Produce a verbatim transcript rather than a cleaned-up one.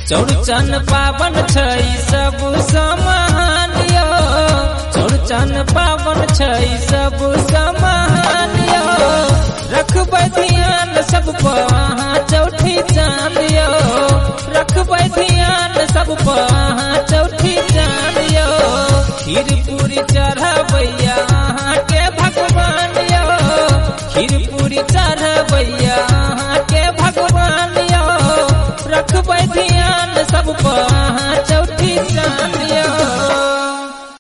चौड़चन पावन छै सब समाहन यो, चौड़चन पावन छै सब समाहन यो। रखबै ध्यान सब पर अहाँ चौठी चांद यो, रखबै ध्यान सब पर अहाँ चौठी चांद यो। खीर पूरी चढ़ा